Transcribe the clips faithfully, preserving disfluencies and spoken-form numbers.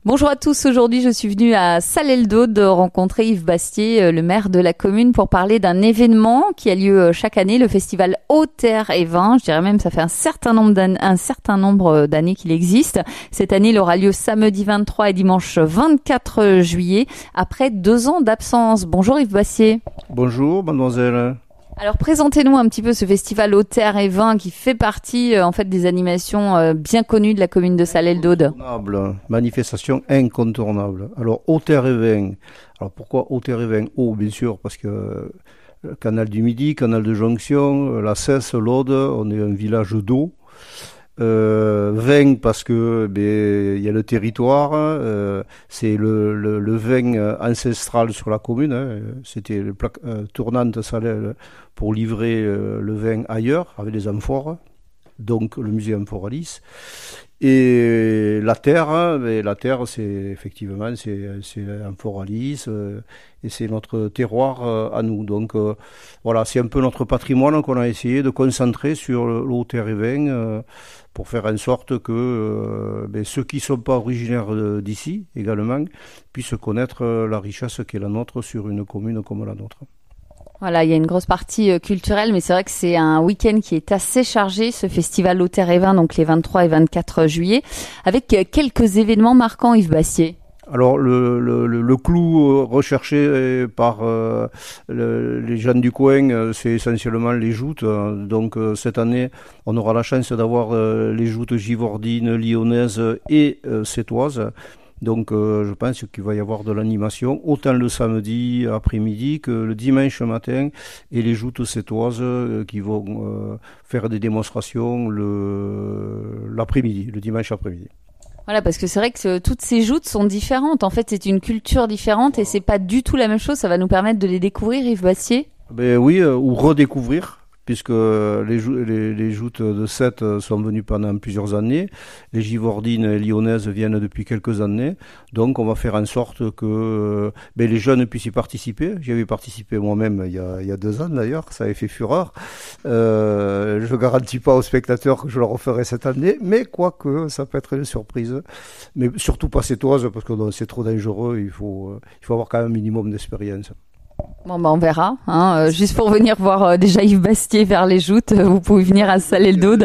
Bonjour à tous, aujourd'hui je suis venue à Salelles-d'Aude rencontrer Yves Bastier, le maire de la commune, pour parler d'un événement qui a lieu chaque année, le festival Eau, Terre et Vin. Je dirais même ça fait un certain nombre d'années, un certain nombre d'années qu'il existe. Cette année, il aura lieu samedi vingt-trois et dimanche vingt-quatre juillet, après deux ans d'absence. Bonjour Yves Bastier. Bonjour mademoiselle. Alors présentez-nous un petit peu ce festival Eau, Terre et Vin qui fait partie euh, en fait des animations euh, bien connues de la commune de Salelles-d'Aude. Manifestation incontournable. Alors Eau, Terre et Vin. Alors pourquoi Eau, Terre et Vin? Eau bien sûr parce que euh, le canal du Midi, canal de jonction, euh, la Cesse, l'Aude, on est un village d'eau. Euh, vin parce que ben, il y a le territoire, euh, c'est le, le, le vin ancestral sur la commune, hein. C'était le plaque euh, tournante Salelles pour livrer euh, le vin ailleurs avec les amphores, donc le musée Amphoralis. Et la terre, ben, la terre c'est effectivement c'est, c'est Amphoralis euh, et c'est notre terroir euh, à nous. Donc euh, voilà, c'est un peu notre patrimoine qu'on a essayé de concentrer sur l'eau, terre et vin euh, pour faire en sorte que euh, ben, ceux qui ne sont pas originaires d'ici également puissent connaître la richesse qui est la nôtre sur une commune comme la nôtre. Voilà, il y a une grosse partie euh, culturelle, mais c'est vrai que c'est un week-end qui est assez chargé, ce festival Eau, Terre et Vin, donc les vingt-trois et vingt-quatre juillet, avec euh, quelques événements marquants, Yves Bastier. Alors le, le, le clou recherché par euh, le, les gens du coin, c'est essentiellement les joutes. Donc euh, cette année, on aura la chance d'avoir euh, les joutes givordines, lyonnaises et euh, sétoises. Donc euh, je pense qu'il va y avoir de l'animation, autant le samedi après-midi que le dimanche matin, et les joutes sétoises euh, qui vont euh, faire des démonstrations le, l'après-midi, le dimanche après-midi. Voilà, parce que c'est vrai que toutes ces joutes sont différentes. En fait, c'est une culture différente et c'est pas du tout la même chose. Ça va nous permettre de les découvrir, Yves Bastier. Ben oui, euh, ou redécouvrir. Puisque les, les, les joutes de Sète sont venues pendant plusieurs années, les givordines lyonnaises viennent depuis quelques années, donc on va faire en sorte que ben, les jeunes puissent y participer. J'y avais participé moi-même il y a, il y a deux ans d'ailleurs, ça avait fait fureur. Euh, je ne garantis pas aux spectateurs que je le referai cette année, mais quoique ça peut être une surprise. Mais surtout pas sétoise, parce que non, c'est trop dangereux, il faut, il faut avoir quand même un minimum d'expérience. Bon, bah on verra. Hein. Euh, juste pour venir voir euh, déjà Yves Bastier vers les joutes, euh, vous pouvez venir à Salelles-d'Aude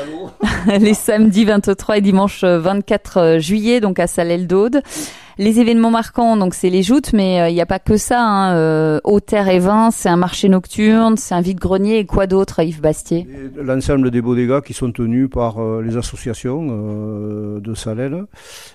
les samedis vingt-trois et dimanche vingt-quatre juillet, donc à Salelles-d'Aude. Les événements marquants, donc c'est les joutes, mais il euh, n'y a pas que ça. Hein. Euh, Eau, Terre et Vin, c'est un marché nocturne, c'est un vide-grenier et quoi d'autre, Yves Bastier? Et l'ensemble des bodegas qui sont tenus par euh, les associations euh, de Salelles.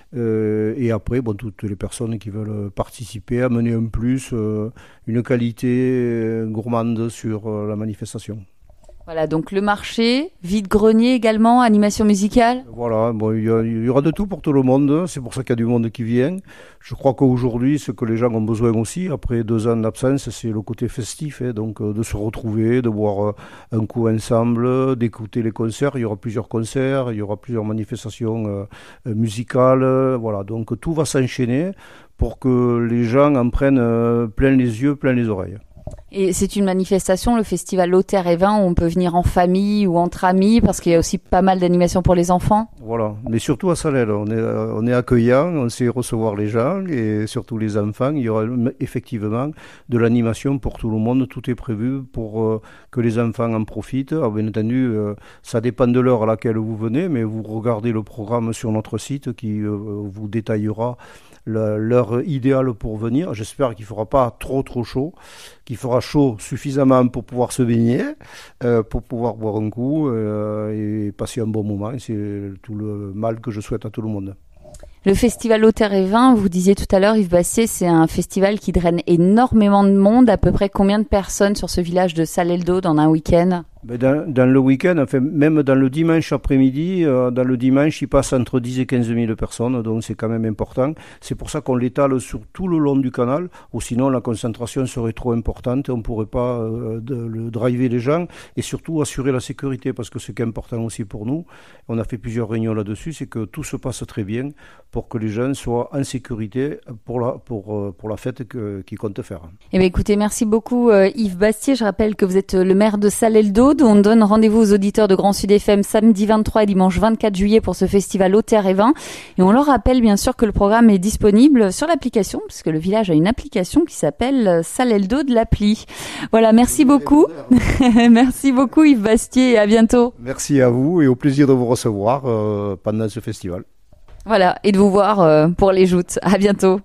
Euh, et après, bon, toutes les personnes qui veulent participer, amener un plus, euh, une qualité gourmande sur euh, la manifestation. Voilà, donc le marché, vide-grenier également, animation musicale. Voilà, bon, il y, a, il y aura de tout pour tout le monde, c'est pour ça qu'il y a du monde qui vient. Je crois qu'aujourd'hui, ce que les gens ont besoin aussi, après deux ans d'absence, c'est le côté festif, hein, donc euh, de se retrouver, de boire euh, un coup ensemble, d'écouter les concerts. Il y aura plusieurs concerts, il y aura plusieurs manifestations euh, musicales, euh, voilà, donc tout va s'enchaîner pour que les gens en prennent euh, plein les yeux, plein les oreilles. Et c'est une manifestation, le festival Eau, Terre et Vin, où on peut venir en famille ou entre amis, parce qu'il y a aussi pas mal d'animations pour les enfants. Voilà, mais surtout à Salelles, on est, on est accueillant, on sait recevoir les gens, et surtout les enfants. Il y aura effectivement de l'animation pour tout le monde, tout est prévu pour euh, que les enfants en profitent. Alors, bien entendu, euh, ça dépend de l'heure à laquelle vous venez, mais vous regardez le programme sur notre site qui euh, vous détaillera l'heure idéale pour venir. J'espère qu'il ne fera pas trop trop chaud, qu'il fera chaud suffisamment pour pouvoir se baigner, euh, pour pouvoir boire un coup euh, et passer un bon moment. C'est tout le mal que je souhaite à tout le monde. Le festival Eau, Terre et Vin, vous disiez tout à l'heure, Yves Bastier, c'est un festival qui draine énormément de monde. À peu près combien de personnes sur ce village de Salelles-d'Aude en un week-end? Ben dans, dans le week-end, enfin, même dans le dimanche après-midi, euh, dans le dimanche, il passe entre dix et quinze mille personnes, donc c'est quand même important. C'est pour ça qu'on l'étale sur tout le long du canal, ou sinon la concentration serait trop importante, on ne pourrait pas euh, de, le driver les gens, et surtout assurer la sécurité, parce que ce qui est important aussi pour nous, on a fait plusieurs réunions là-dessus, c'est que tout se passe très bien pour que les gens soient en sécurité pour la, pour, pour la fête que, qu'ils comptent faire. Eh bien, écoutez, merci beaucoup euh, Yves Bastier. Je rappelle que vous êtes le maire de Salelles-d'Aude. d'Aude. On donne rendez-vous aux auditeurs de Grand Sud F M samedi vingt-trois et dimanche vingt-quatre juillet pour ce festival Eau, Terre et Vin. Et on leur rappelle bien sûr que le programme est disponible sur l'application, puisque le village a une application qui s'appelle Salel d'Aude l'appli. Voilà, merci beaucoup. Merci beaucoup Yves Bastier et à bientôt. Merci à vous et au plaisir de vous recevoir euh, pendant ce festival. Voilà, et de vous voir euh, pour les joutes. À bientôt.